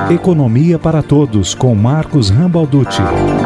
Economia para Todos, com Marcos Rambalducci.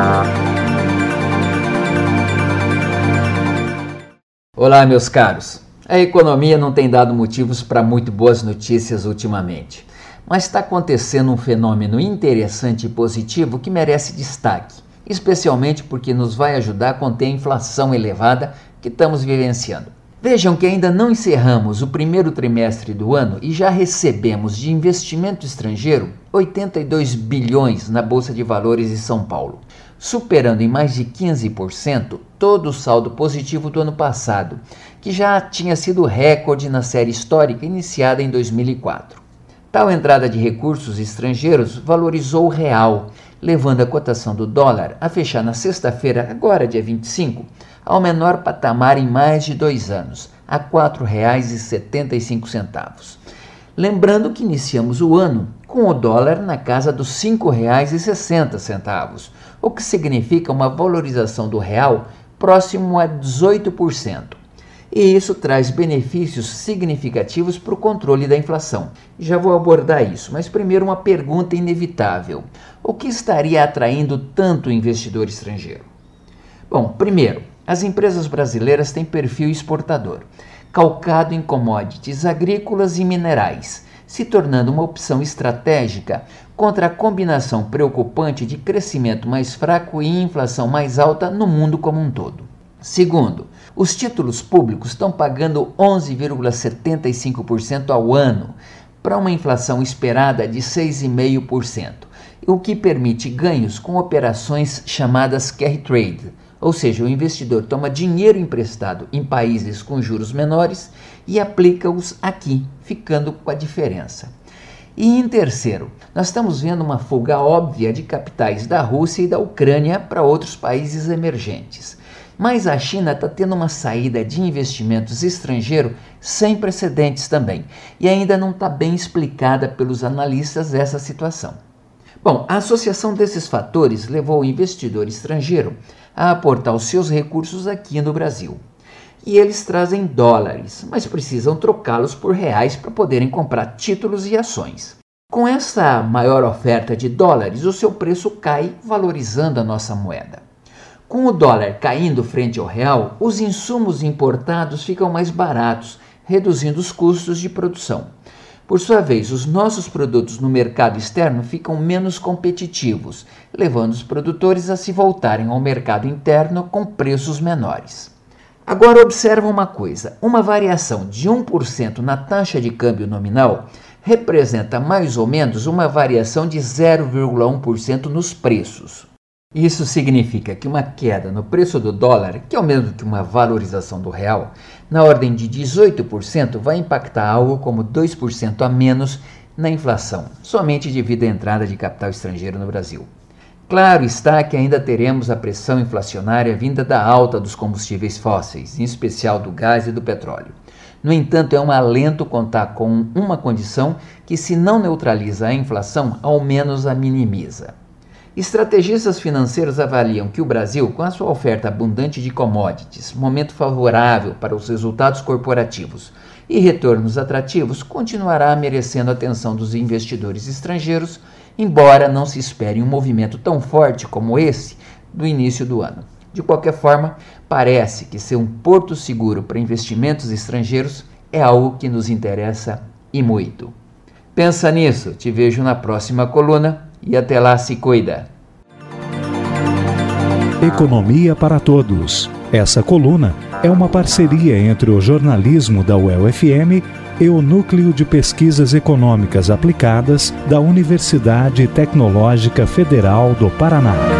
Olá, meus caros. A economia não tem dado motivos para muito boas notícias ultimamente, mas está acontecendo um fenômeno interessante e positivo que merece destaque, especialmente porque nos vai ajudar a conter a inflação elevada que estamos vivenciando. Vejam que ainda não encerramos o primeiro trimestre do ano e já recebemos de investimento estrangeiro 82 bilhões na Bolsa de Valores de São Paulo, superando em mais de 15% todo o saldo positivo do ano passado, que já tinha sido recorde na série histórica iniciada em 2004. Tal entrada de recursos estrangeiros valorizou o real, levando a cotação do dólar a fechar na sexta-feira, agora dia 25, ao menor patamar em mais de 2 anos, a R$ 4,75. Lembrando que iniciamos o ano com o dólar na casa dos R$ 5,60, o que significa uma valorização do real próximo a 18%. E isso traz benefícios significativos para o controle da inflação. Já vou abordar isso, mas primeiro uma pergunta inevitável. O que estaria atraindo tanto o investidor estrangeiro? Bom, primeiro, as empresas brasileiras têm perfil exportador, calcado em commodities agrícolas e minerais, se tornando uma opção estratégica contra a combinação preocupante de crescimento mais fraco e inflação mais alta no mundo como um todo. Segundo, os títulos públicos estão pagando 11,75% ao ano para uma inflação esperada de 6,5%, o que permite ganhos com operações chamadas carry trade, ou seja, o investidor toma dinheiro emprestado em países com juros menores e aplica-os aqui, ficando com a diferença. E em terceiro, nós estamos vendo uma fuga óbvia de capitais da Rússia e da Ucrânia para outros países emergentes. Mas a China está tendo uma saída de investimentos estrangeiros sem precedentes também, e ainda não está bem explicada pelos analistas essa situação. Bom, a associação desses fatores levou o investidor estrangeiro a aportar os seus recursos aqui no Brasil. E eles trazem dólares, mas precisam trocá-los por reais para poderem comprar títulos e ações. Com essa maior oferta de dólares, o seu preço cai, valorizando a nossa moeda. Com o dólar caindo frente ao real, os insumos importados ficam mais baratos, reduzindo os custos de produção. Por sua vez, os nossos produtos no mercado externo ficam menos competitivos, levando os produtores a se voltarem ao mercado interno com preços menores. Agora observa uma coisa, uma variação de 1% na taxa de câmbio nominal representa mais ou menos uma variação de 0,1% nos preços. Isso significa que uma queda no preço do dólar, que é o mesmo que uma valorização do real, na ordem de 18%, vai impactar algo como 2% a menos na inflação, somente devido à entrada de capital estrangeiro no Brasil. Claro está que ainda teremos a pressão inflacionária vinda da alta dos combustíveis fósseis, em especial do gás e do petróleo. No entanto, é um alento contar com uma condição que, se não neutraliza a inflação, ao menos a minimiza. Estrategistas financeiros avaliam que o Brasil, com a sua oferta abundante de commodities, momento favorável para os resultados corporativos e retornos atrativos, continuará merecendo a atenção dos investidores estrangeiros, embora não se espere um movimento tão forte como esse do início do ano. De qualquer forma, parece que ser um porto seguro para investimentos estrangeiros é algo que nos interessa e muito. Pensa nisso, te vejo na próxima coluna. E até lá, se cuida. Economia para Todos. Essa coluna é uma parceria entre o jornalismo da UEL-FM e o Núcleo de Pesquisas Econômicas Aplicadas da Universidade Tecnológica Federal do Paraná.